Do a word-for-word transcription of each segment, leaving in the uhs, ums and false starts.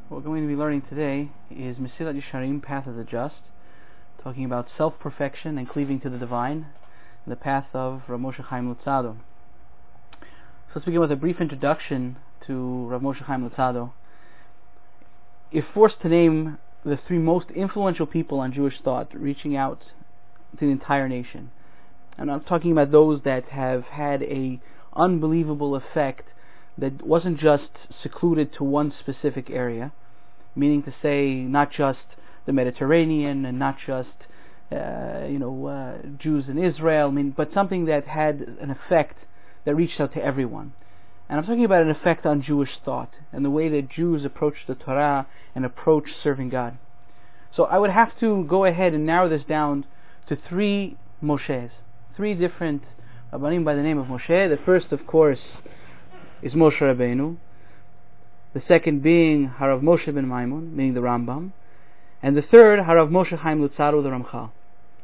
What we're going to be learning today is Mesilat Yesharim, Path of the Just, talking about self-perfection and cleaving to the divine, the path of Rav Moshe Chaim Luzzatto. So let's begin with a brief introduction to Rav Moshe Chaim Luzzatto. If forced to name the three most influential people on Jewish thought, reaching out to the entire nation, and I'm talking about those that have had a unbelievable effect that wasn't just secluded to one specific area, meaning to say not just the Mediterranean and not just uh, you know uh, Jews in Israel, I mean, but something that had an effect that reached out to everyone. And I'm talking about an effect on Jewish thought and the way that Jews approach the Torah and approach serving God. So I would have to go ahead and narrow this down to three Moshes, three different Rabbanim by the name of Moshe. The first, of course, is Moshe Rabbeinu. The second being Harav Moshe ben Maimon, meaning the Rambam. And the third, Harav Moshe Chaim Luzzatto, the Ramchal.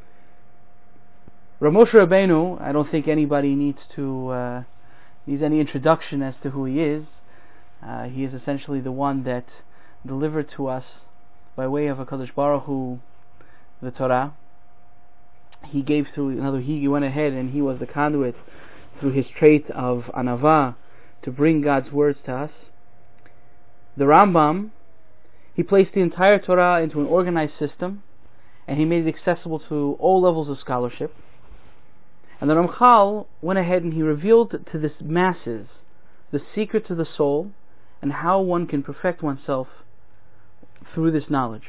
Rav Moshe Rabbeinu, I don't think anybody needs to uh, needs any introduction as to who he is. Uh, he is essentially the one that delivered to us, by way of HaKadosh Baruch Hu, the Torah. He gave through, in other words, he went ahead and he was the conduit through his trait of Anava to bring God's words to us. The Rambam, he placed the entire Torah into an organized system, and he made it accessible to all levels of scholarship. And the Ramchal went ahead and he revealed to the masses the secret to the soul and how one can perfect oneself through this knowledge.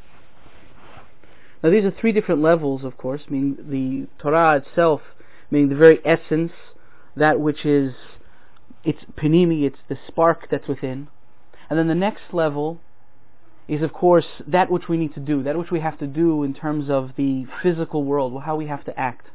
Now these are three different levels, of course, meaning the Torah itself, meaning the very essence, that which is its panimi, it's the spark that's within. And then the next level is, of course, that which we need to do, that which we have to do in terms of the physical world, how we have to act.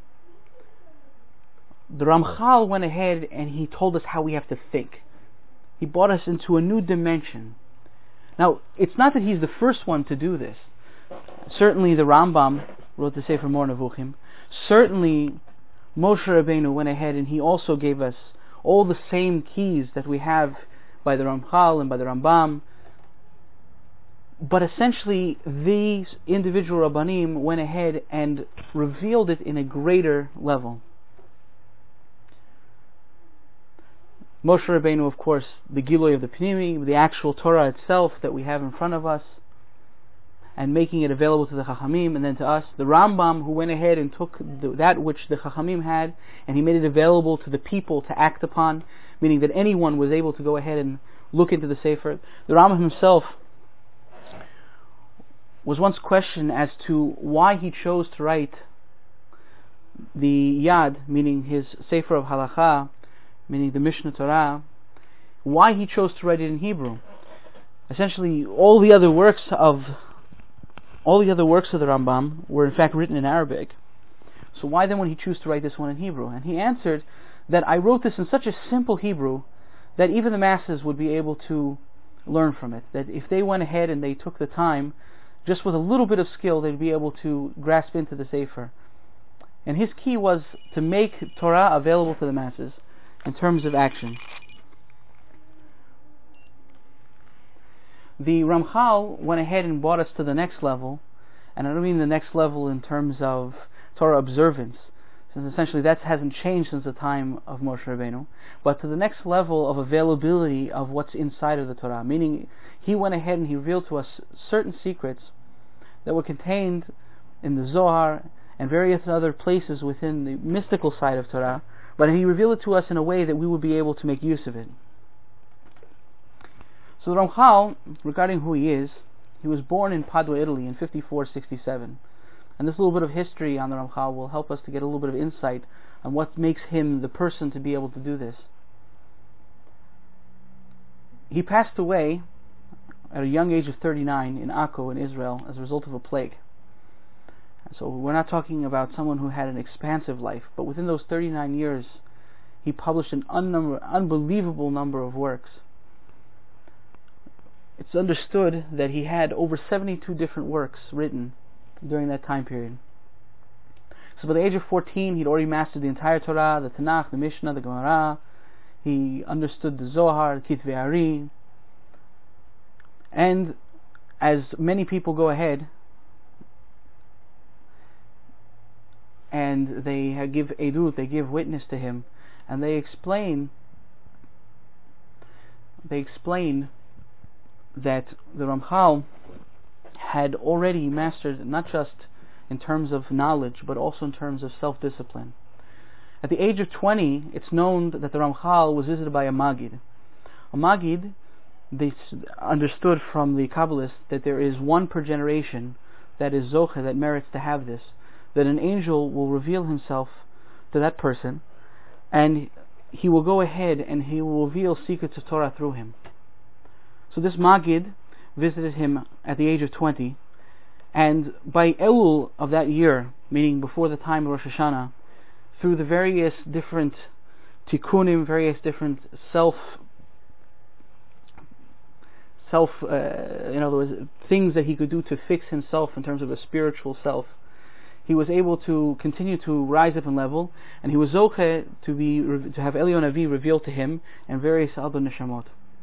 The Ramchal went ahead and he told us how we have to think. He brought us into a new dimension. Now, it's not that he's the first one to do this. Certainly the Rambam wrote the Sefer Mor Nevuchim. Certainly Moshe Rabbeinu went ahead and he also gave us all the same keys that we have by the Ramchal and by the Rambam. But essentially these individual Rabbanim went ahead and revealed it in a greater level. Moshe Rabbeinu, of course, the Giloi of the Pnimi, the actual Torah itself that we have in front of us, and making it available to the Chachamim and then to us. The Rambam, who went ahead and took the, that which the Chachamim had, and he made it available to the people to act upon, meaning that anyone was able to go ahead and look into the Sefer. The Rambam himself was once questioned as to why he chose to write the Yad, meaning his Sefer of Halacha, meaning the Mishnah Torah, why he chose to write it in Hebrew. Essentially, all the other works of all the other works of the Rambam were in fact written in Arabic. So why then would he choose to write this one in Hebrew? And he answered that I wrote this in such a simple Hebrew that even the masses would be able to learn from it. That if they went ahead and they took the time, just with a little bit of skill, they'd be able to grasp into the Sefer. And his key was to make Torah available to the masses in terms of action. The Ramchal went ahead and brought us to the next level, and I don't mean the next level in terms of Torah observance, since essentially that hasn't changed since the time of Moshe Rabbeinu, but to the next level of availability of what's inside of the Torah, meaning he went ahead and he revealed to us certain secrets that were contained in the Zohar and various other places within the mystical side of Torah, but he revealed it to us in a way that we would be able to make use of it. So the Ramchal, regarding who he is, he was born in Padua, Italy in fifty-four sixty-seven. And this little bit of history on the Ramchal will help us to get a little bit of insight on what makes him the person to be able to do this. He passed away at a young age of thirty-nine in Akko in Israel as a result of a plague. So we're not talking about someone who had an expansive life, but within those thirty-nine years he published an unnumber, unbelievable number of works. It's understood that he had over seventy-two different works written during that time period. So by the age of fourteen, he'd already mastered the entire Torah, the Tanakh, the Mishnah, the Gemara. He understood the Zohar, the Kitvei Ari. And as many people go ahead and they give edut, they give witness to him, and they explain they explain that the Ramchal had already mastered, not just in terms of knowledge, but also in terms of self-discipline. At the age of twenty, it's known that the Ramchal was visited by a Magid. A Magid, they understood from the Kabbalists that there is one per generation that is Zoche, that merits to have this, that an angel will reveal himself to that person, and he will go ahead and he will reveal secrets of Torah through him. So this Magid visited him at the age of twenty, and by Elul of that year, meaning before the time of Rosh Hashanah, through the various different tikkunim, various different self self uh, in other words, things that he could do to fix himself in terms of a spiritual self, he was able to continue to rise up in level, and he was zoche to be to have Eliyahu Navi revealed to him and various other neshamot.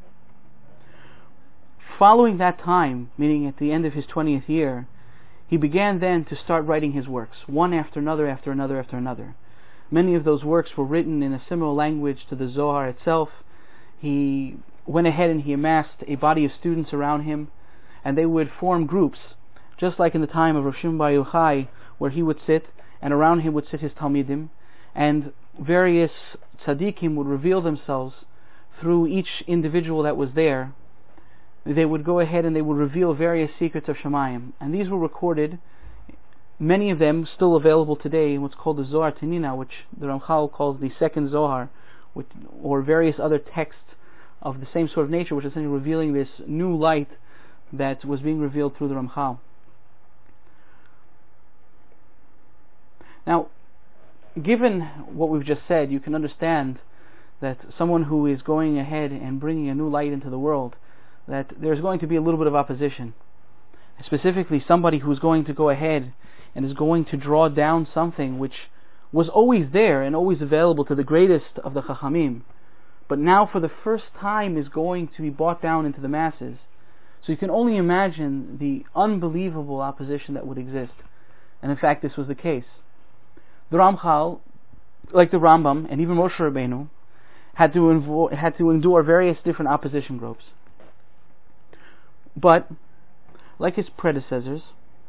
Following that time, meaning at the end of his twentieth year, he began then to start writing his works, one after another, after another, after another. Many of those works were written in a similar language to the Zohar itself. He went ahead and he amassed a body of students around him, and they would form groups, just like in the time of Rav Shimon Bar Yochai, where he would sit, and around him would sit his Talmidim, and various tzaddikim would reveal themselves through each individual that was there. They would go ahead and they would reveal various secrets of Shemayim, and these were recorded, many of them still available today in what's called the Zohar Tanina, which the Ramchal calls the second Zohar, with, or various other texts of the same sort of nature, which is essentially revealing this new light that was being revealed through the Ramchal. Now, given what we've just said, you can understand that someone who is going ahead and bringing a new light into the world, that there's going to be a little bit of opposition. Specifically, somebody who's going to go ahead and is going to draw down something which was always there and always available to the greatest of the Chachamim, but now for the first time is going to be brought down into the masses. So you can only imagine the unbelievable opposition that would exist. And in fact, this was the case. The Ramchal, like the Rambam and even Moshe Rabbeinu, had to invo- had to endure various different opposition groups. But, like his predecessors,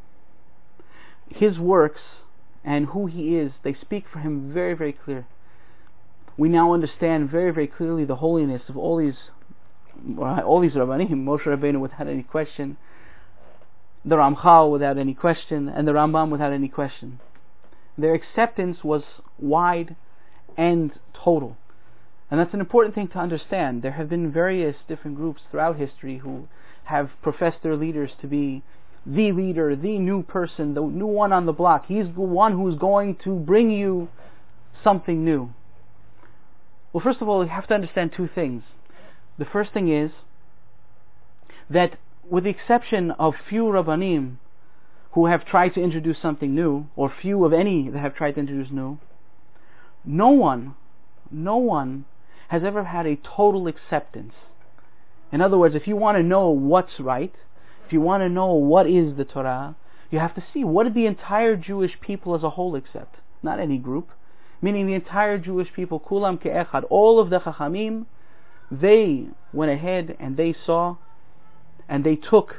his works and who he is, they speak for him very, very clear. We now understand very, very clearly the holiness of all these, all these Rabbanim, Moshe Rabbeinu without any question, the Ramchal without any question, and the Rambam without any question. Their acceptance was wide and total. And that's an important thing to understand. There have been various different groups throughout history who have professed their leaders to be the leader, the new person, the new one on the block. He's the one who's going to bring you something new. Well, first of all, you have to understand two things. The first thing is that with the exception of few Rabbanim who have tried to introduce something new, or few of any that have tried to introduce new, no one, no one has ever had a total acceptance. In other words, if you want to know what's right, if you want to know what is the Torah, you have to see what did the entire Jewish people as a whole accept, not any group, meaning the entire Jewish people, kulam ke'echad, all of the Chachamim, they went ahead and they saw and they took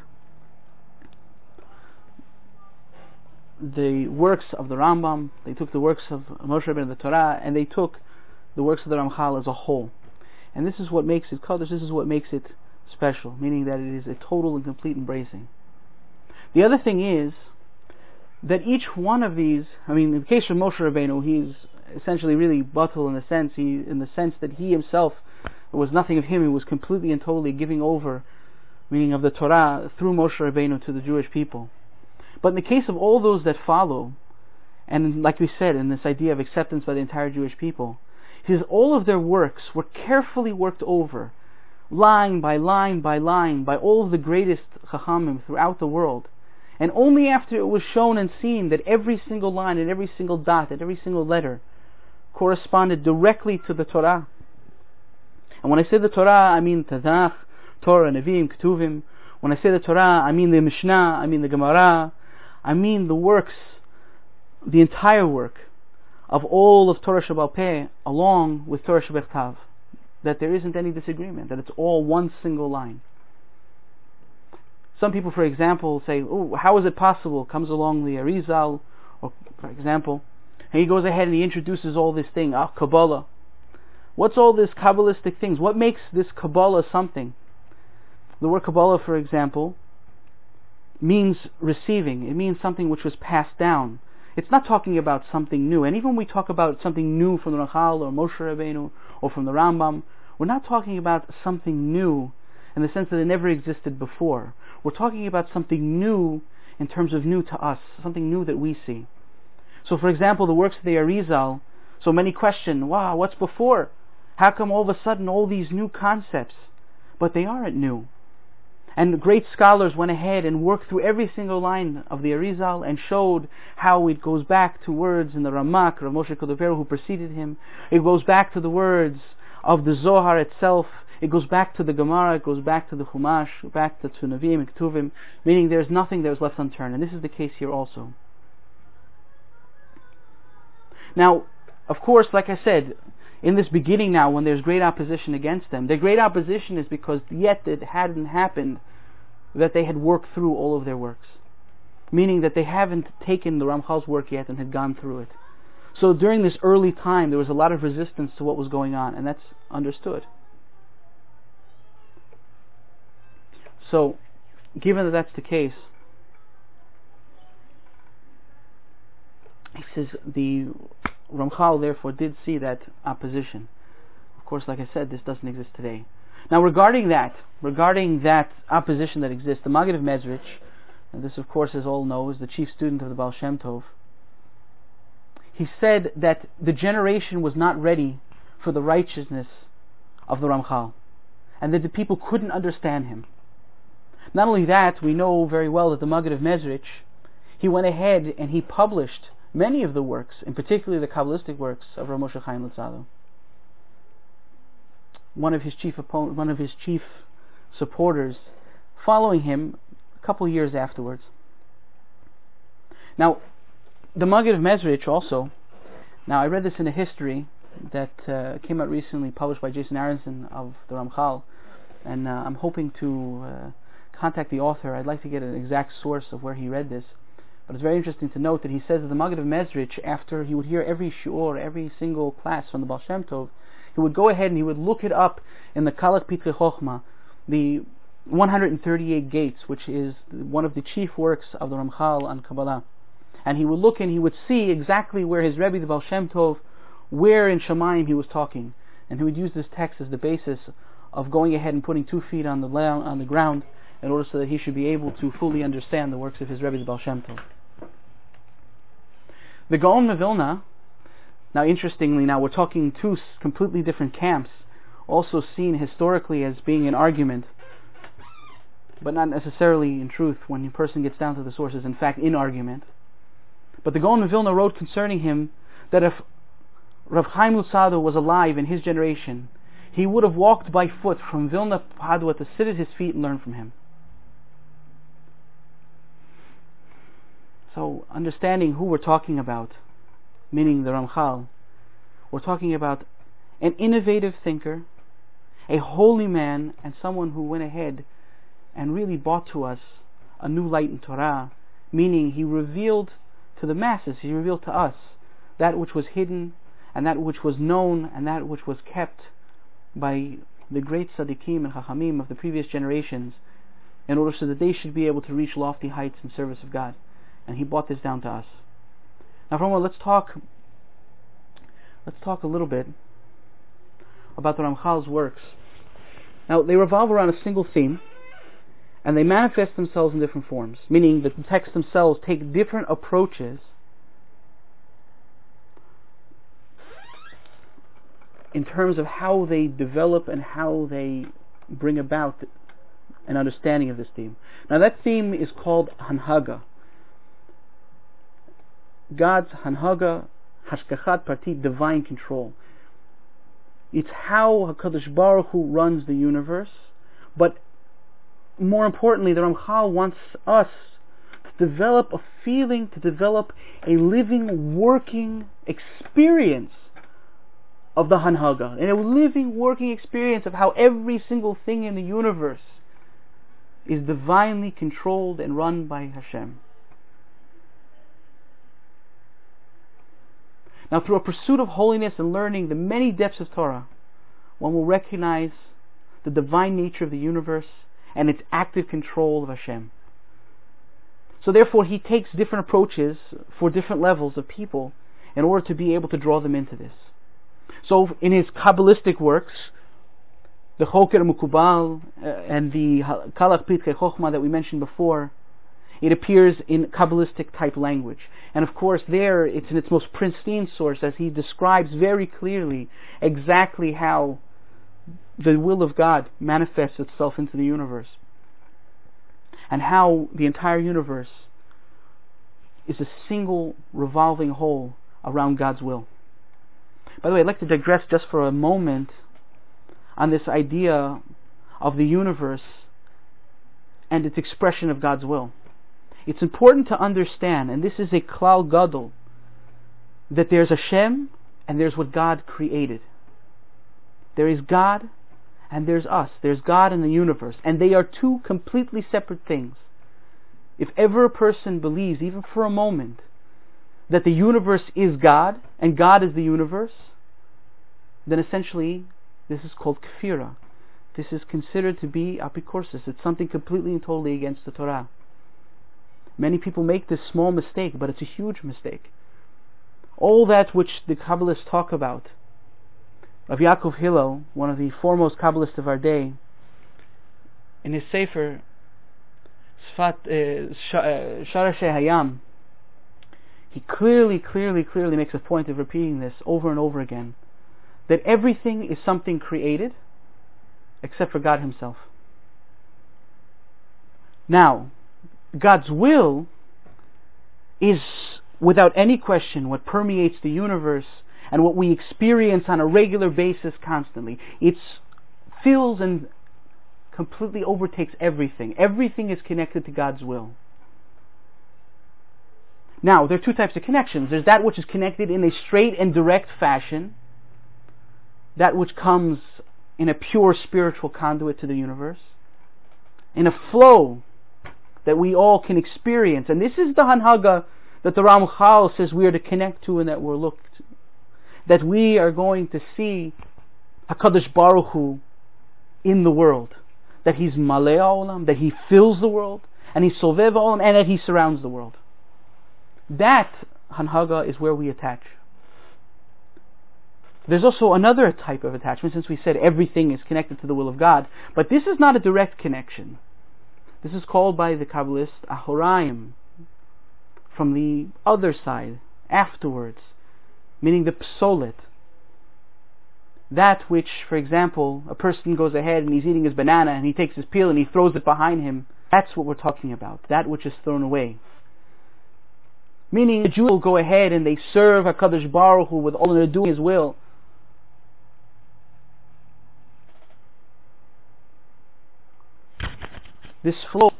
the works of the Rambam, they took the works of Moshe Rabbeinu, the Torah, and they took the works of the Ramchal as a whole. And this is what makes it Kodesh, this is what makes it special, meaning that it is a total and complete embracing. The other thing is that each one of these, I mean, in the case of Moshe Rabbeinu, he's essentially really batul in the sense, he, in the sense that he himself, there was nothing of him, he was completely and totally giving over, meaning of the Torah, through Moshe Rabbeinu to the Jewish people. But in the case of all those that follow, and like we said, in this idea of acceptance by the entire Jewish people, he says all of their works were carefully worked over, line by line by line, by all of the greatest Chachamim throughout the world. And only after it was shown and seen that every single line and every single dot and every single letter corresponded directly to the Torah. And when I say the Torah, I mean Tanakh, Torah, Nevi'im, Ketuvim, When I say the Torah, I mean the Mishnah, I mean the Gemara, I mean the works, the entire work of all of Torah Sheba'al Peh, along with Torah Shebechtav, that there isn't any disagreement, that it's all one single line. Some people, for example, say, oh, how is it possible? Comes along the Arizal, or for example, and he goes ahead and he introduces all this thing, ah, Kabbalah. What's all this Kabbalistic things? What makes this Kabbalah something? The word Kabbalah, for example, means receiving. It means something which was passed down. It's not talking about something new. And even when we talk about something new from the Ramchal or Moshe Rabbeinu or from the Rambam, we're not talking about something new in the sense that it never existed before. We're talking about something new in terms of new to us, something new that we see. So for example, the works of the Arizal, so many question, wow, what's before? How come all of a sudden all these new concepts? But they aren't new. And great scholars went ahead and worked through every single line of the Arizal and showed how it goes back to words in the Ramak, Rav Moshe Cordovero, who preceded him. It goes back to the words of the Zohar itself. It goes back to the Gemara, it goes back to the Chumash, back to Nevi'im and Ketuvim, meaning there's nothing that was left unturned. And this is the case here also. Now, of course, like I said, in this beginning now, when there's great opposition against them, the great opposition is because yet it hadn't happened that they had worked through all of their works. Meaning that they haven't taken the Ramchal's work yet and had gone through it. So during this early time, there was a lot of resistance to what was going on, and that's understood. So, given that that's the case, he says the Ramchal therefore did see that opposition. Of course, like I said, this doesn't exist today. Now, regarding that, regarding that opposition that exists, the Maggid of Mezrich, and this of course as all know is the chief student of the Baal Shem Tov, he said that the generation was not ready for the righteousness of the Ramchal, and that the people couldn't understand him. Not only that, we know very well that the Maggid of Mezrich, he went ahead and he published many of the works, and particularly the Kabbalistic works of Rav Moshe Chaim Luzzatto. One of his chief opponent, one of his chief supporters, following him a couple of years afterwards. Now, the Maggid of Mezrich also. Now, I read this in a history that uh, came out recently, published by Jason Aronson of the Ramchal, and uh, I'm hoping to uh, contact the author. I'd like to get an exact source of where he read this. But it's very interesting to note that he says that the Maggid of Mezrich, after he would hear every shiur, every single class from the Baal Shem Tov, he would go ahead and he would look it up in the Kalat Pitrei Chochma, the one hundred thirty-eight Gates, which is one of the chief works of the Ramchal on Kabbalah. And he would look and he would see exactly where his Rebbe, the Baal Shem Tov, where in Shamayim he was talking. And he would use this text as the basis of going ahead and putting two feet on the, on the ground in order so that he should be able to fully understand the works of his Rebbe, the Baal Shem Tov. The Gaon of Vilna, now interestingly, now we're talking two completely different camps, also seen historically as being an argument, but not necessarily in truth when a person gets down to the sources, in fact in argument. But the Gaon of Vilna wrote concerning him that if Rav Chaim Luzzatto was alive in his generation, he would have walked by foot from Vilna Padua to sit at his feet and learn from him. So, understanding who we're talking about, meaning the Ramchal, we're talking about an innovative thinker, a holy man, and someone who went ahead and really brought to us a new light in Torah, meaning he revealed to the masses, he revealed to us that which was hidden, and that which was known, and that which was kept by the great Tzaddikim and Chachamim of the previous generations, in order so that they should be able to reach lofty heights in service of God. And he brought this down to us. Now, for a moment, let's talk. Let's talk a little bit about the Ramchal's works. Now, they revolve around a single theme, and they manifest themselves in different forms. Meaning that the texts themselves take different approaches in terms of how they develop and how they bring about an understanding of this theme. Now, that theme is called Hanhaga. God's Hanhaga, Hashgachat Pratit, divine control. It's how HaKadosh Baruch Hu runs the universe, but more importantly, the Ramchal wants us to develop a feeling, to develop a living, working experience of the Hanhaga, and a living, working experience of how every single thing in the universe is divinely controlled and run by Hashem. Now, through a pursuit of holiness and learning the many depths of Torah, one will recognize the divine nature of the universe and its active control of Hashem. So therefore, he takes different approaches for different levels of people in order to be able to draw them into this. So in his Kabbalistic works, the Choker Mukubal uh, and the Kalach Pitkei Chochma that we mentioned before, it appears in Kabbalistic type language. And of course there it's in its most pristine source, as he describes very clearly exactly how the will of God manifests itself into the universe, and how the entire universe is a single revolving whole around God's will. By the way, I'd like to digress just for a moment on this idea of the universe and its expression of God's will. It's important to understand, and this is a klal gadol, that there's Hashem and there's what God created. There is God and there's us. There's God in the universe, and they are two completely separate things. If ever a person believes, even for a moment, that the universe is God and God is the universe, then essentially this is called kfira. This is considered to be apikorsis. It's something completely and totally against the Torah. Many people make this small mistake, but it's a huge mistake. All that which the Kabbalists talk about, Rav Yaakov Hillel, one of the foremost Kabbalists of our day, in his Sefer Sfat uh, Sharash Hayam, he clearly, clearly, clearly makes a point of repeating this over and over again, that everything is something created except for God Himself. Now, God's will is, without any question, what permeates the universe and what we experience on a regular basis constantly. It fills and completely overtakes everything. Everything is connected to God's will. Now, there are two types of connections. There's that which is connected in a straight and direct fashion, that which comes in a pure spiritual conduit to the universe, in a flow that we all can experience. And this is the Hanhaga that the Ramchal says we are to connect to and that we're looked to. That we are going to see HaKadosh Baruch Hu in the world. That He's Malei Olam, that He fills the world, and He's Sovev Olam, and that He surrounds the world. That Hanhaga is where we attach. There's also another type of attachment, since we said everything is connected to the will of God, but this is not a direct connection. This is called by the Kabbalists Ahoraim, from the other side, afterwards, meaning the psolet. That which, for example, a person goes ahead and he's eating his banana and he takes his peel and he throws it behind him. That's what we're talking about, that which is thrown away. Meaning the Jews will go ahead and they serve HaKadosh Baruch Hu with all they're doing His will. This flow,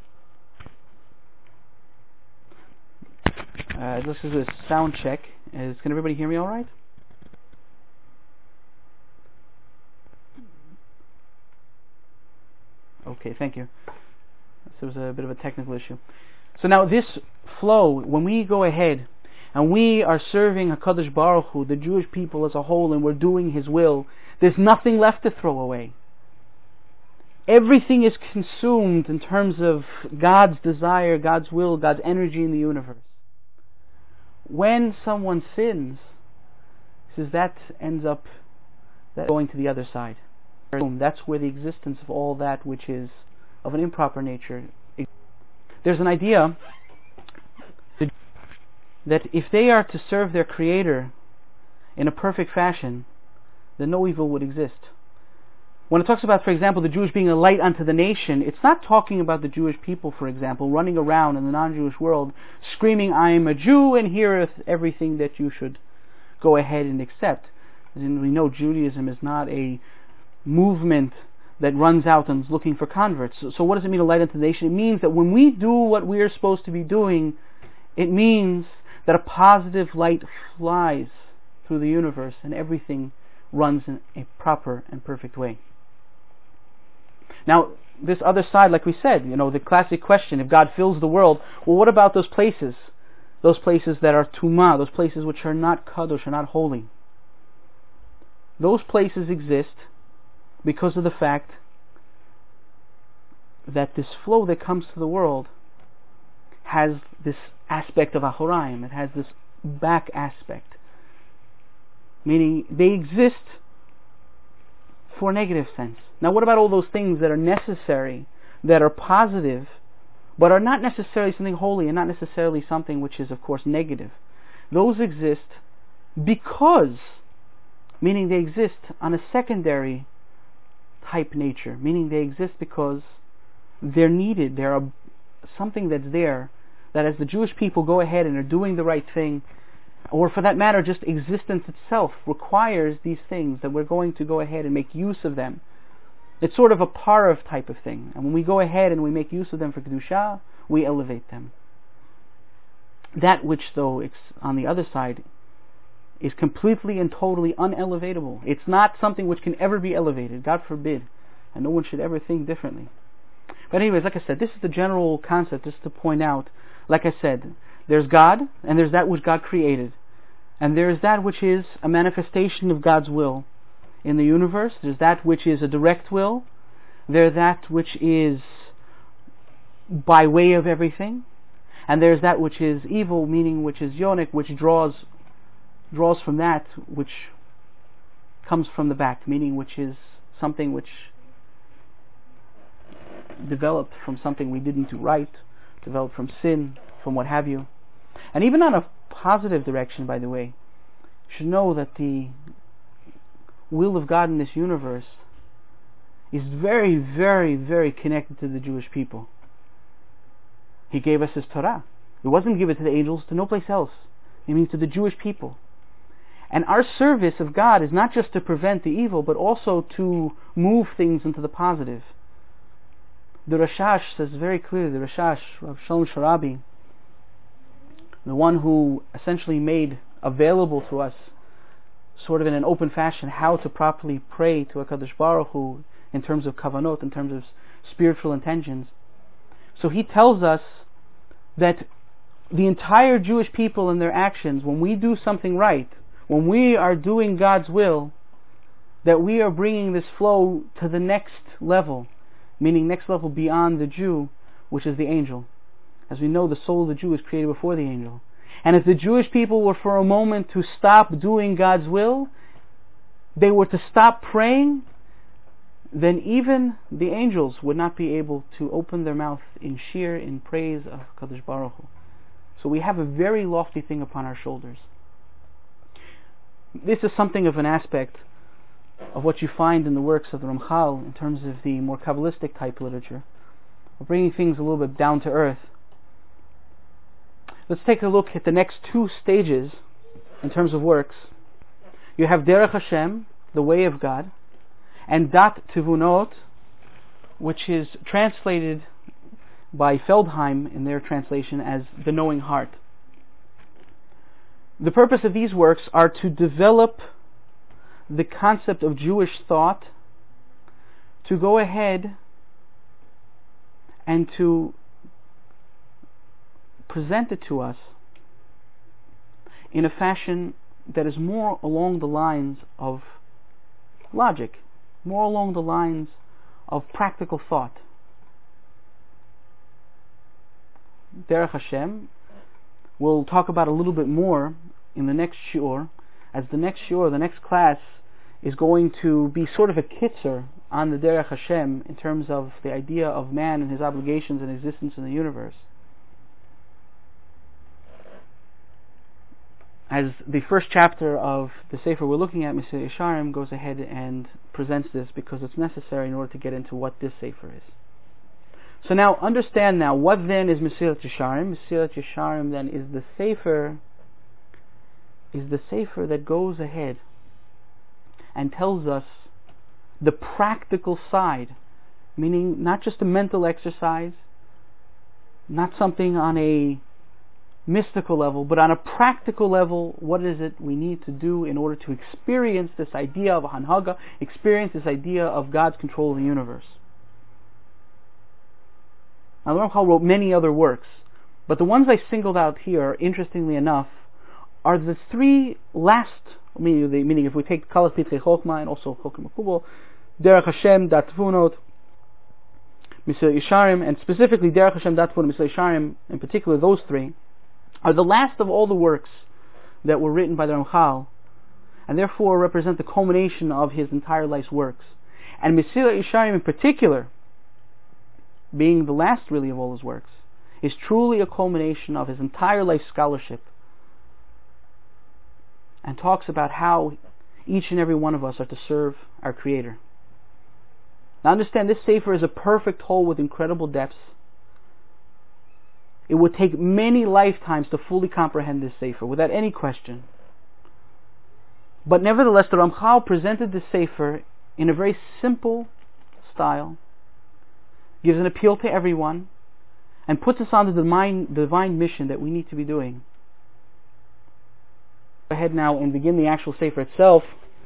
uh, this is a sound check. Is, can everybody hear me all right? Okay, thank you. This was a bit of a technical issue. So now this flow, when we go ahead and we are serving HaKadosh Baruch Hu, the Jewish people as a whole, and we're doing His will, there's nothing left to throw away. Everything is consumed in terms of God's desire, God's will, God's energy in the universe. When someone sins, says that ends up that going to the other side. That's where the existence of all that which is of an improper nature. There's an idea that if they are to serve their Creator in a perfect fashion, then no evil would exist. When it talks about, for example, the Jews being a light unto the nation, it's not talking about the Jewish people, for example, running around in the non-Jewish world screaming, I am a Jew and here is everything that you should go ahead and accept. As in, we know Judaism is not a movement that runs out and is looking for converts. So, so what does it mean to light unto the nation? It means that when we do what we are supposed to be doing, it means that a positive light flies through the universe and everything runs in a proper and perfect way. Now, this other side, like we said, you know, the classic question, if God fills the world, well, what about those places? Those places that are tumah, those places which are not kadosh, are not holy. Those places exist because of the fact that this flow that comes to the world has this aspect of Achoraim, it has this back aspect. Meaning, they exist for a negative sense. Now, what about all those things that are necessary, that are positive, but are not necessarily something holy and not necessarily something which is, of course, negative? Those exist because, meaning they exist on a secondary type nature, meaning they exist because they're needed. They're a, something that's there, that as the Jewish people go ahead and are doing the right thing, or for that matter, just existence itself requires these things, that we're going to go ahead and make use of them. It's sort of a parav type of thing, and when we go ahead and we make use of them for Kedusha, we elevate them. That which, though, on the other side, is completely and totally unelevatable. It's not something which can ever be elevated, God forbid, and no one should ever think differently. But anyways, like I said, this is the general concept, just to point out, like I said, there's God, and there's that which God created. And there's that which is a manifestation of God's will in the universe. There's that which is a direct will. There's that which is by way of everything. And there's that which is evil, meaning which is yonik, which draws draws from that which comes from the back, meaning which is something which developed from something we didn't do right, developed from sin, from what have you. And even on a positive direction, by the way, you should know that the will of God in this universe is very, very, very connected to the Jewish people. He gave us His Torah. It wasn't given to the angels, to no place else. It means to the Jewish people. And our service of God is not just to prevent the evil, but also to move things into the positive. The Rashash says very clearly, the Rashash, Rav Shalom Sharabi, the one who essentially made available to us, sort of in an open fashion, how to properly pray to HaKadosh Baruch Hu in terms of kavanot, in terms of spiritual intentions. So he tells us that the entire Jewish people and their actions, when we do something right, when we are doing God's will, that we are bringing this flow to the next level, meaning next level beyond the Jew, which is the angel. As we know, the soul of the Jew is created before the angel. And if the Jewish people were for a moment to stop doing God's will, they were to stop praying, then even the angels would not be able to open their mouth in shir, in praise of Kadosh Baruch Hu. So we have a very lofty thing upon our shoulders. This is something of an aspect of what you find in the works of the Ramchal in terms of the more Kabbalistic type literature, of bringing things a little bit down to earth. Let's take a look at the next two stages in terms of works. You have Derech Hashem, the way of God, and Dat Tivunot, which is translated by Feldheim in their translation as the knowing heart. The purpose of these works are to develop the concept of Jewish thought, to go ahead and to present it to us in a fashion that is more along the lines of logic, more along the lines of practical thought. Derech Hashem, we'll talk about a little bit more in the next shiur, as the next shiur, the next class, is going to be sort of a kitzer on the Derech Hashem in terms of the idea of man and his obligations and existence in the universe. As the first chapter of the Sefer we're looking at, Mesilat Yesharim, goes ahead and presents this because it's necessary in order to get into what this Sefer is. So now, understand now, what then is Mesilat Yesharim? Mesilat Yesharim then is the Sefer, is the Sefer that goes ahead and tells us the practical side, meaning not just a mental exercise, not something on a mystical level, but on a practical level, what is it we need to do in order to experience this idea of Hanhaga, experience this idea of God's control of the universe. Now, the Ramchal wrote many other works, but the ones I singled out here, interestingly enough, are the three last, meaning, meaning if we take Kalas Pitrei Chochma and also Chokim Makubal, Derech Hashem, Dat Tvunot, Mesilat Yesharim, and specifically Derech Hashem, Dat Tvunot, Mesilat Yesharim, in particular those three, are the last of all the works that were written by the Ramchal, and therefore represent the culmination of his entire life's works. And Mesilat Yesharim in particular, being the last really of all his works, is truly a culmination of his entire life scholarship, and talks about how each and every one of us are to serve our Creator. Now understand, this Sefer is a perfect whole with incredible depths. It would take many lifetimes to fully comprehend this Sefer, without any question. But nevertheless, the Ramchal presented this Sefer in a very simple style, gives an appeal to everyone, and puts us on the divine, divine mission that we need to be doing. Go ahead now and begin the actual Sefer itself.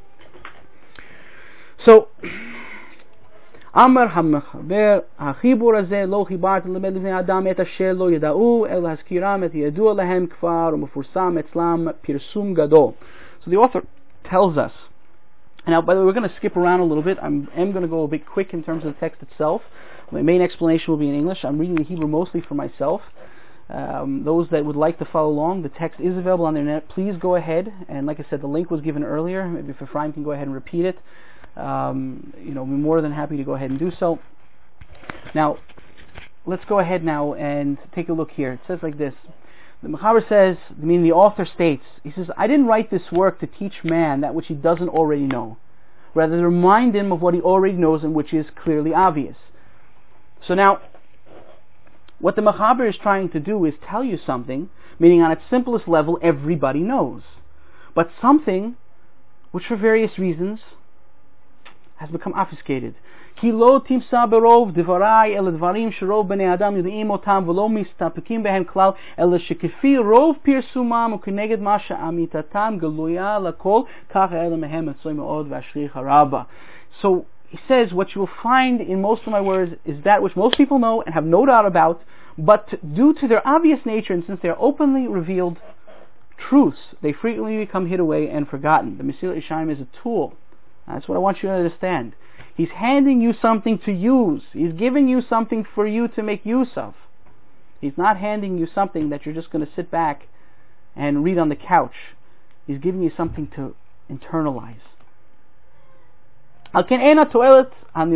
So, Amar HaMechaber, HaChibur Hazeh lo chibartem lemed livnei Adam et asher lo yada'u el hazkiram et yadua lehem kfar u'mefursam etzlam pirsum gadol. So the author tells us, and now by the way, we're going to skip around a little bit. I'm am going to go a bit quick in terms of the text itself. My main explanation will be in English. I'm reading the Hebrew mostly for myself. Um, those that would like to follow along, the text is available on the internet. Please go ahead, and like I said, the link was given earlier. Maybe if Ephraim can go ahead and repeat it. Um, you know, we're more than happy to go ahead and do so. Now, let's go ahead now and take a look here. It says like this. The Mechaber says, I mean the author states, he says, I didn't write this work to teach man that which he doesn't already know, rather to remind him of what he already knows and which is clearly obvious. So now, what the Mechaber is trying to do is tell you something, meaning on its simplest level everybody knows, but something which for various reasons has become obfuscated. Ki lo timsa berov devarai el dvarim sherov bnei adam yud'im otam v'lo mistapekim behem klal el shekefi rov pirsumam u'keneged ma she'amitatam geluya lakol kach el mehem etzoy me'od v'ashlich haraba. So he says, what you will find in most of my words is that which most people know and have no doubt about, but due to their obvious nature and since they are openly revealed truths, they frequently become hid away and forgotten. The Mesilat Yesharim is a tool. That's what I want you to understand. He's handing you something to use. He's giving you something for you to make use of. He's not handing you something that you're just going to sit back and read on the couch. He's giving you something to internalize. You're not going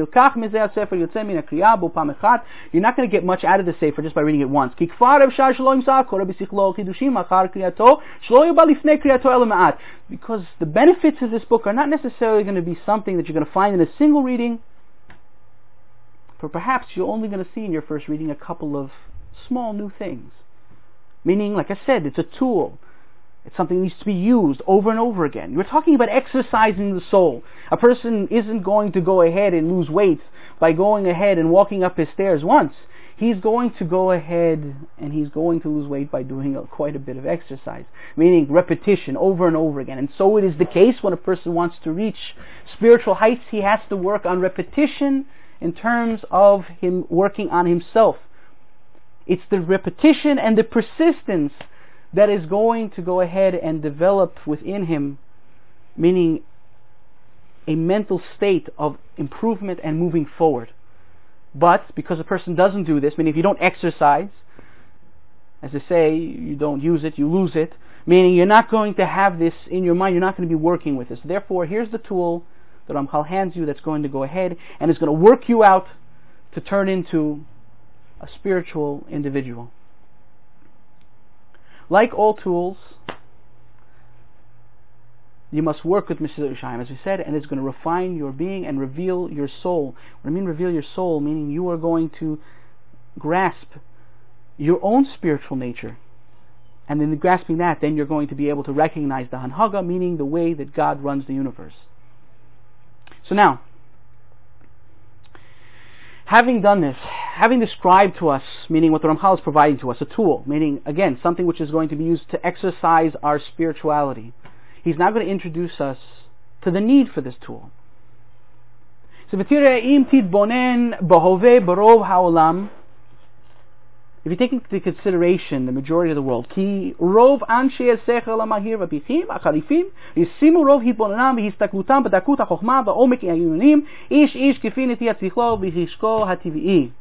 to get much out of the Sefer just by reading it once. Because the benefits of this book are not necessarily going to be something that you're going to find in a single reading, but perhaps you're only going to see in your first reading a couple of small new things. Meaning, like I said, it's a tool. It's something that needs to be used over and over again. We're talking about exercising the soul. A person isn't going to go ahead and lose weight by going ahead and walking up his stairs once. He's going to go ahead and he's going to lose weight by doing a, quite a bit of exercise. Meaning repetition over and over again. And so it is the case when a person wants to reach spiritual heights. He has to work on repetition in terms of him working on himself. It's the repetition and the persistence that is going to go ahead and develop within him, meaning a mental state of improvement and moving forward. But because a person doesn't do this, meaning if you don't exercise, as they say, you don't use it, you lose it, meaning you're not going to have this in your mind, you're not going to be working with this. Therefore, here's the tool that Ramchal hands you that's going to go ahead and is going to work you out to turn into a spiritual individual. Like all tools, you must work with Mesilat Yesharim, as we said, and it's going to refine your being and reveal your soul. When I mean reveal your soul, meaning you are going to grasp your own spiritual nature. And in grasping that, then you're going to be able to recognize the Hanhaga, meaning the way that God runs the universe. So now, having done this, having described to us, meaning what the Ramchal is providing to us, a tool, meaning, again, something which is going to be used to exercise our spirituality, he's now going to introduce us to the need for this tool. So, if you take into consideration the majority of the world, ki rov anshe sechel amahir v'bichim acharifim yisimu rov hitbonanam v'histaklutam b'dakut hachokma ba'omek ha'yunim ish ish k'fi neti atzichlo v'chishko ha'tivii.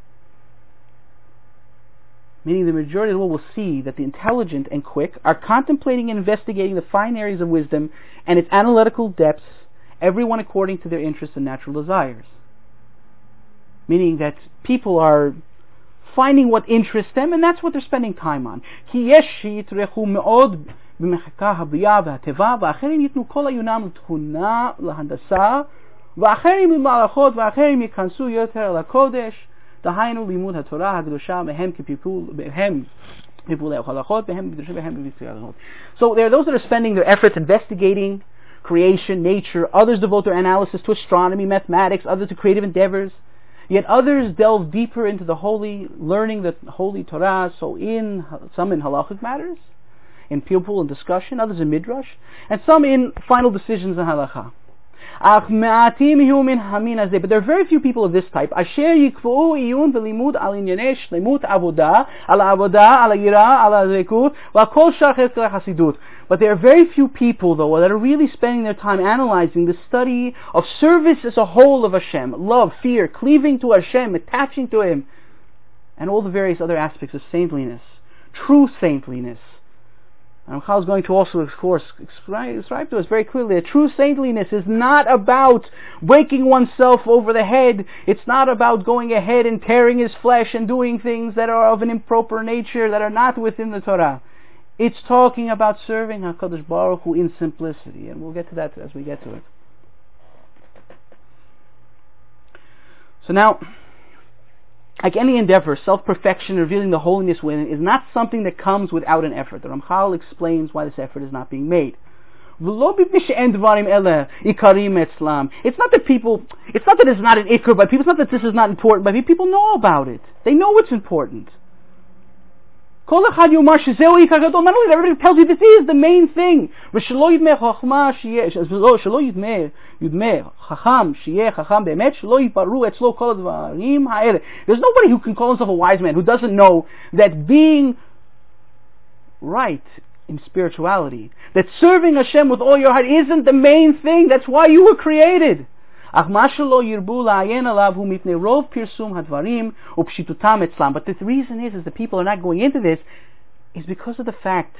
Meaning the majority of the world will see that the intelligent and quick are contemplating and investigating the fine areas of wisdom and its analytical depths, everyone according to their interests and natural desires. Meaning that people are finding what interests them, and that's what they're spending time on. So there are those that are spending their efforts investigating creation, nature. Others devote their analysis to astronomy, mathematics, others to creative endeavors. Yet others delve deeper into the holy, learning the holy Torah, so in some in halachic matters, in pupil and discussion, others in midrash, and some in final decisions in halacha. But there are very few people of this type. But there are very few people, though, that are really spending their time analyzing the study of service as a whole of Hashem, love, fear, cleaving to Hashem, attaching to Him, and all the various other aspects of saintliness, true saintliness. And Ramchal is going to also, of course, describe to us very clearly that true saintliness is not about breaking oneself over the head. It's not about going ahead and tearing his flesh and doing things that are of an improper nature, that are not within the Torah. It's talking about serving HaKadosh Baruch Hu in simplicity, and we'll get to that as we get to it. So now, like any endeavor, self-perfection, revealing the holiness within, is not something that comes without an effort. The Ramchal explains why this effort is not being made. It's not that people, it's not that it's not an ikr by people, it's not that this is not important by people, people know about it. They know it's important. Not only that, everybody tells you this is the main thing. There's nobody who can call himself a wise man who doesn't know that being right in spirituality, that serving Hashem with all your heart isn't the main thing. That's why you were created. But the reason is, is that people are not going into this is because of the fact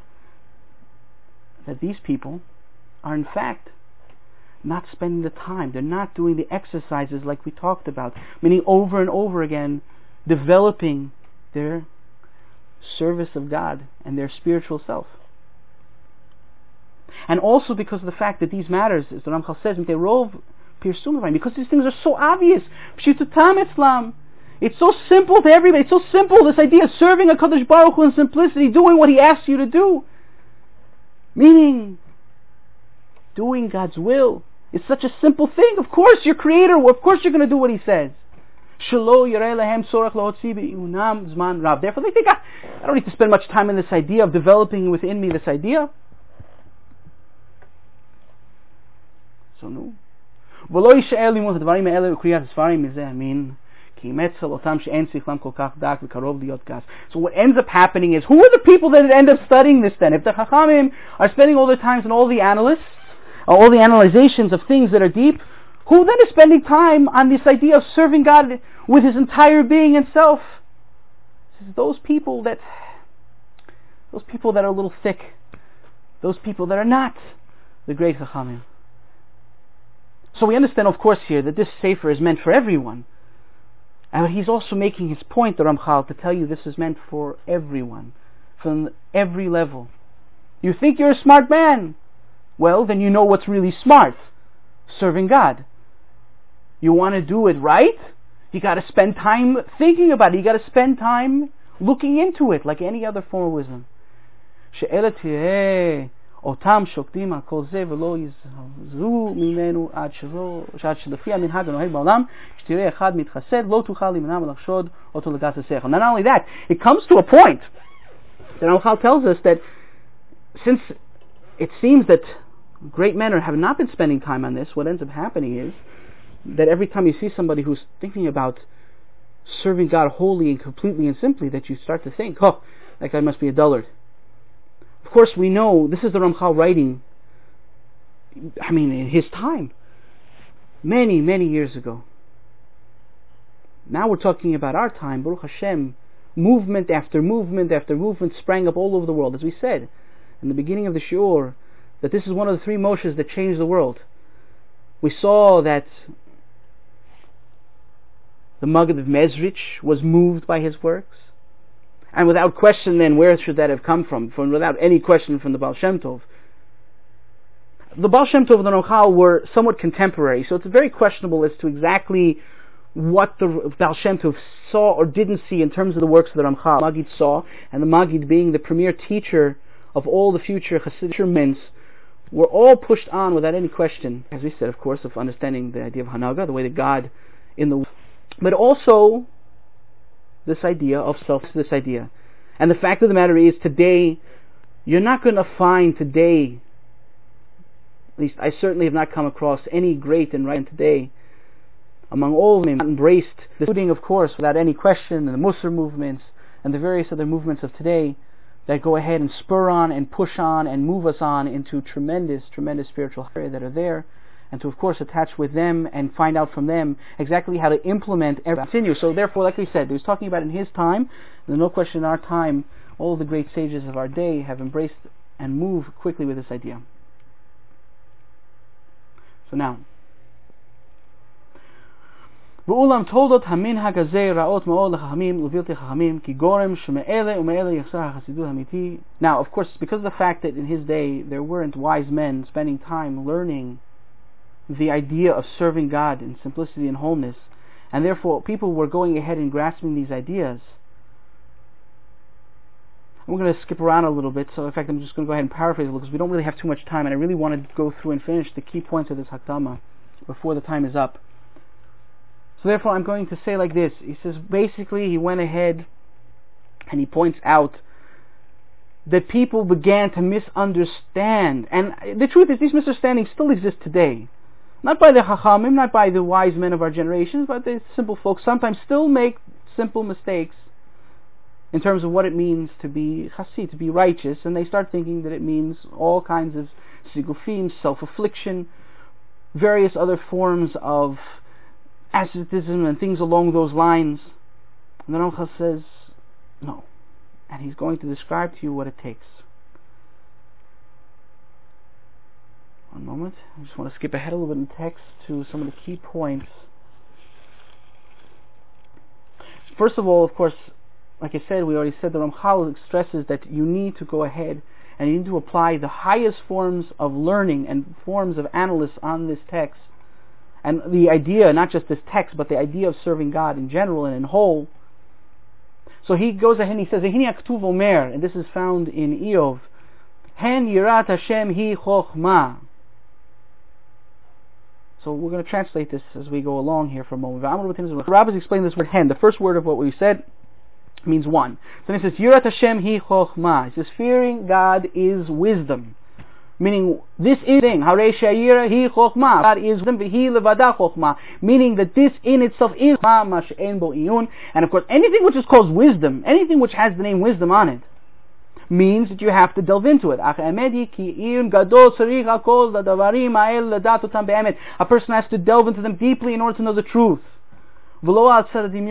that these people are in fact not spending the time. They're not doing the exercises like we talked about, meaning over and over again developing their service of God and their spiritual self. And also because of the fact that these matters, as the Ramchal says, because these things are so obvious. It's so simple to everybody. It's so simple, this idea of serving HaKadosh Baruch Hu in simplicity, doing what He asks you to do. Meaning, doing God's will is such a simple thing. Of course, your Creator, of course you're going to do what He says. Therefore, they think, I, I don't need to spend much time in this idea of developing within me this idea. So no. So what ends up happening is, who are the people that end up studying this then? If the Chachamim are spending all their time on all the analysts, all the analyzations of things that are deep, who then is spending time on this idea of serving God with his entire being and self? It's those people that, those people that are a little thick, those people that are not the great Chachamim. So we understand, of course, here that this Sefer is meant for everyone. And he's also making his point, the Ramchal, to tell you this is meant for everyone, from every level. You think you're a smart man? Well, then you know what's really smart. Serving God. You want to do it right? You got to spend time thinking about it. You got to spend time looking into it, like any other form of wisdom. אותם שוקדים על כל זה ולא יזהו ממנו עד שלפי המנהג הנוהג בעולם שתראה אחד מתחסד לא תוכל להימנע מלחשוד אותו לגת השכל. Not only that, it comes to a point that Ramchal tells us that since it seems that great men have not been spending time on this, what ends up happening is that every time you see somebody who's thinking about serving God wholly and completely and simply, that you start to think, oh, that guy must be a dullard. Of course, we know this is the Ramchal writing, I mean, in his time, many, many years ago. Now we're talking about our time. Baruch Hashem, movement after movement after movement sprang up all over the world. As we said in the beginning of the shiur, that this is one of the three Moshes that changed the world. We saw that the Maggid of Mezrich was moved by his works. And without question then, where should that have come from? From without any question from the Baal Shem Tov. The Baal Shem Tov and the Ramchal were somewhat contemporary, so it's very questionable as to exactly what the Baal Shem Tov saw or didn't see in terms of the works of the Ramchal. The Maggid saw, and the Maggid being the premier teacher of all the future Hasidic men, were all pushed on without any question, as we said, of course, of understanding the idea of Hanaga, the way that God in the... But also this idea of self, this idea. And the fact of the matter is, today, you're not going to find today, at least I certainly have not come across any great and right today, among all of them, embraced, including, of course, without any question, the Musar movements and the various other movements of today that go ahead and spur on and push on and move us on into tremendous, tremendous spiritual area that are there, and to, of course, attach with them and find out from them exactly how to implement everything. Continue. So therefore, like we said, he was talking about in his time, there's no question in our time, all the great sages of our day have embraced and moved quickly with this idea. So now, ואולם תולדות המנהג הזה רעות מאוד לחכמים ובלתי חכמים כי גורם שמאלה ומאלה יחסר החסידות האמיתי. Now, of course, because of the fact that in his day there weren't wise men spending time learning the idea of serving God in simplicity and wholeness, and therefore people were going ahead and grasping these ideas. I'm going to skip around a little bit, so in fact I'm just going to go ahead and paraphrase a little because we don't really have too much time, and I really want to go through and finish the key points of this Hakdama before the time is up. So therefore I'm going to say like this. He says basically he went ahead and he points out that people began to misunderstand, and the truth is these misunderstandings still exist today. Not by the Chachamim, not by the wise men of our generations, but the simple folks sometimes still make simple mistakes in terms of what it means to be chassid, to be righteous, and they start thinking that it means all kinds of sigufim, self-affliction, various other forms of asceticism and things along those lines. And the Ramchal says, no. And he's going to describe to you what it takes. One moment. I just want to skip ahead a little bit in text to some of the key points. First of all, of course, like I said, we already said the Ramchal stresses that you need to go ahead and you need to apply the highest forms of learning and forms of analysis on this text. And the idea, not just this text, but the idea of serving God in general and in whole. So he goes ahead and he says, "Hini aktuv omer," and this is found in Eov, "Hen yirat Hashem hi chochma." So we're going to translate this as we go along here for a moment. The rabbis explain this word "hen." The first word of what we said means one. So he says, "Yirat Hashem hi chochma." He says, fearing God is wisdom. Meaning, this is thing, Harei Shayira hi chokhmah. God is wisdom, v'hi levada chokhmah. Meaning that this in itself is chokhmah, ma she'en bo iyun. And of course, anything which is called wisdom, anything which has the name wisdom on it, means that you have to delve into it. A person has to delve into them deeply in order to know the truth. So he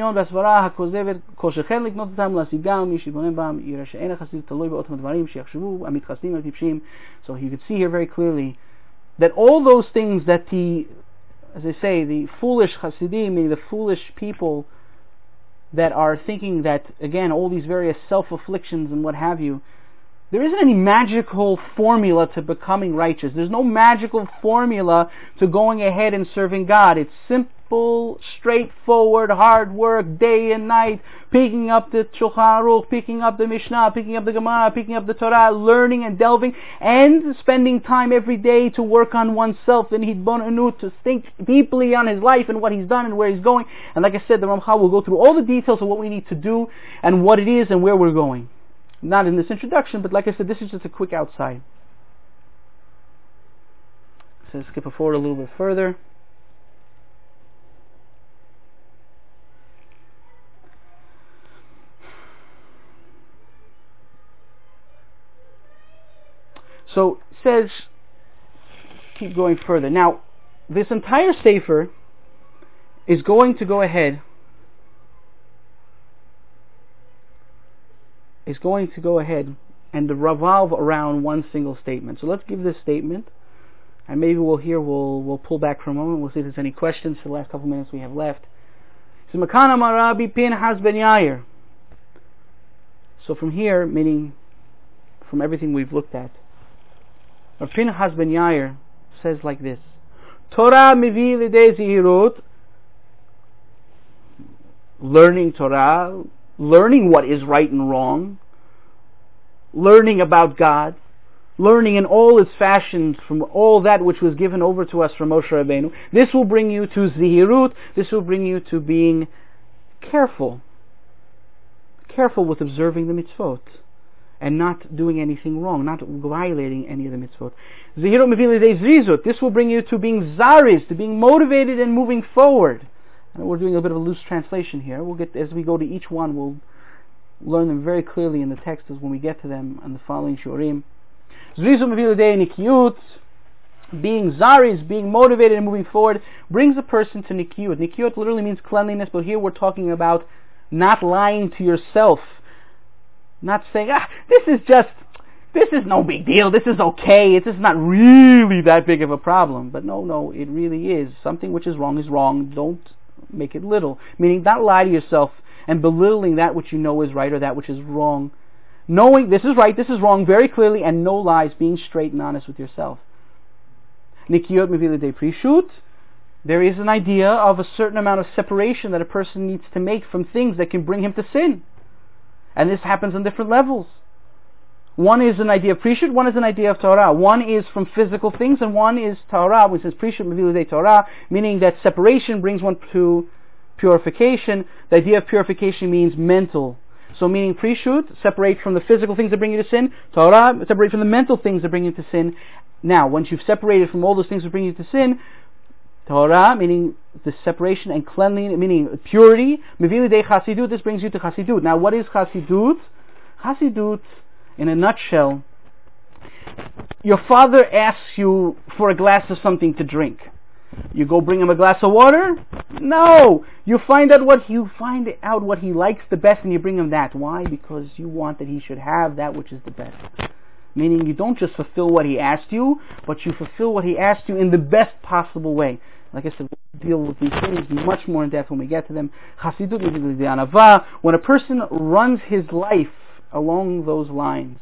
you can see here very clearly that all those things that the, as I say, the foolish Hasidim, meaning the foolish people that are thinking that, again, all these various self-afflictions and what have you, there isn't any magical formula to becoming righteous. There's no magical formula to going ahead and serving God. It's simple simple, straightforward, hard work, day and night, picking up the Shulchan Aruch, picking up the Mishnah, picking up the Gemara, picking up the Torah, learning and delving, and spending time every day to work on oneself, and hitbonenut, to think deeply on his life and what he's done and where he's going. And like I said, the Ramchal will go through all the details of what we need to do and what it is and where we're going. Not in this introduction, but like I said, this is just a quick outside. So skip forward a little bit further. So it says, keep going further. Now, this entire sefer is going to go ahead, is going to go ahead and revolve around one single statement. So let's give this statement, and maybe we'll hear, we'll we'll pull back for a moment. We'll see if there's any questions for the last couple minutes we have left. So Makana Marabi Pinhas Ben Yair. So from here, meaning from everything we've looked at, Rav Pinhas Ben Yair says like this: Torah mivi lidei zihirut, learning Torah, learning what is right and wrong, learning about God, learning in all its fashions from all that which was given over to us from Moshe Rabbeinu. This will bring you to zihirut. This will bring you to being careful, careful with observing the mitzvot and not doing anything wrong, not violating any of the mitzvot. Zihirut mevil lidei zrizut. This will bring you to being zaris, to being motivated and moving forward. And we're doing a bit of a loose translation here. We'll get, as we go to each one, we'll learn them very clearly in the text as when we get to them on the following shurim. Zrizut mevil lidei nikiyut. Being zaris, being motivated and moving forward, brings a person to nikiyut. Nikiyut literally means cleanliness, but here we're talking about not lying to yourself. Not saying, ah, this is just, this is no big deal, this is okay, it is not really that big of a problem. But no, no, it really is. Something which is wrong is wrong, don't make it little. Meaning, not lie to yourself and belittling that which you know is right or that which is wrong. Knowing this is right, this is wrong very clearly, and no lies, being straight and honest with yourself. Nikiyot mevil lidei prishut. There is an idea of a certain amount of separation that a person needs to make from things that can bring him to sin. And this happens on different levels. One is an idea of prishut, one is an idea of Torah. One is from physical things, and one is Torah, which is prishut mevil lidei Torah, meaning that separation brings one to purification. The idea of purification means mental. So meaning prishut, separate from the physical things that bring you to sin. Torah, separate from the mental things that bring you to sin. Now, once you've separated from all those things that bring you to sin, Torah, meaning the separation and cleanliness, meaning purity. Mevil lidei chasidut, this brings you to chasidut. Now, what is chasidut? Chasidut, in a nutshell, your father asks you for a glass of something to drink. You go bring him a glass of water? No! You find out what you find out what he likes the best, and you bring him that. Why? Because you want that he should have that which is the best. Meaning you don't just fulfill what he asked you, but you fulfill what he asked you in the best possible way. Like I said, we'll deal with these things much more in depth when we get to them. Chasidut mevil lidei anava. When a person runs his life along those lines,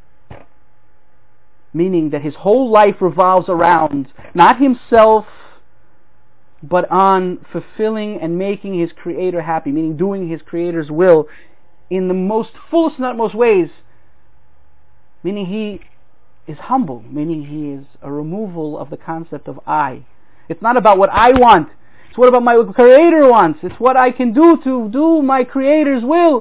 meaning that his whole life revolves around not himself, but on fulfilling and making his Creator happy, meaning doing his Creator's will in the most fullest and utmost ways, meaning he is humble, meaning he is a removal of the concept of I. It's not about what I want, it's what about my Creator wants, it's what I can do to do my Creator's will.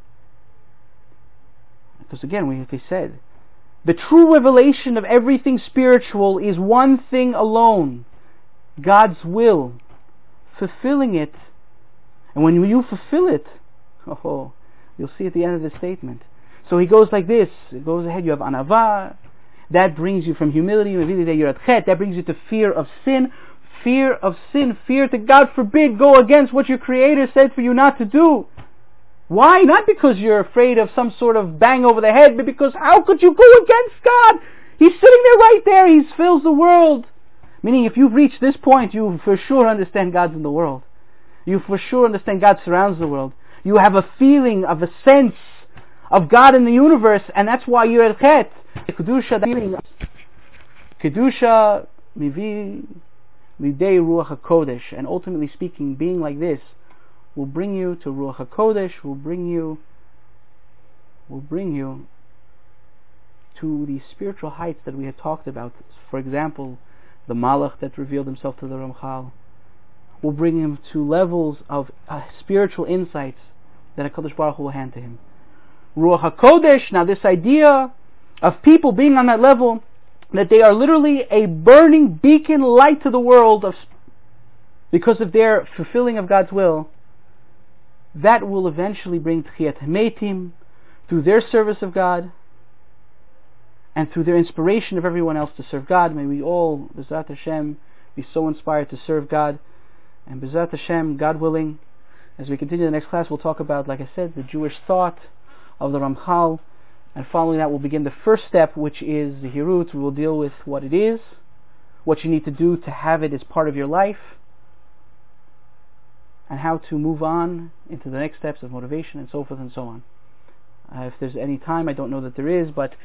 Because again, we, we said, the true revelation of everything spiritual is one thing alone: God's will, fulfilling it. And when you fulfill it, oh, you'll see at the end of the statement. So he goes like this, it goes ahead, you have anava, that brings you from humility, that brings you to fear of sin, fear of sin, fear to, God forbid, go against what your Creator said for you not to do. Why? Not because you're afraid of some sort of bang over the head, but because how could you go against God? He's sitting there right there, He fills the world. Meaning, if you've reached this point, you for sure understand God's in the world. You for sure understand God surrounds the world. You have a feeling of a sense of God in the universe, and that's why you're at Chet. Kedusha, Kedusha, Mivi, Lidei Ruach HaKodesh, and ultimately speaking, being like this will bring you to Ruach HaKodesh, will bring you will bring you to the spiritual heights that we had talked about. For example, the Malach that revealed himself to the Ramchal will bring him to levels of uh, spiritual insights that HaKadosh Baruch Hu will hand to him. Ruach HaKodesh, now this idea of people being on that level, that they are literally a burning beacon light to the world of, because of their fulfilling of God's will, that will eventually bring Tchiyat HaMeitim through their service of God and through their inspiration of everyone else to serve God. May we all, B'ezrat Hashem, be so inspired to serve God. And B'ezrat Hashem, God willing, as we continue the next class, we'll talk about, like I said, the Jewish thought of the Ramchal, and following that we'll begin the first step, which is the Hirut. We will deal with what it is, what you need to do to have it as part of your life, and how to move on into the next steps of motivation and so forth and so on. Uh, if there's any time, I don't know that there is, but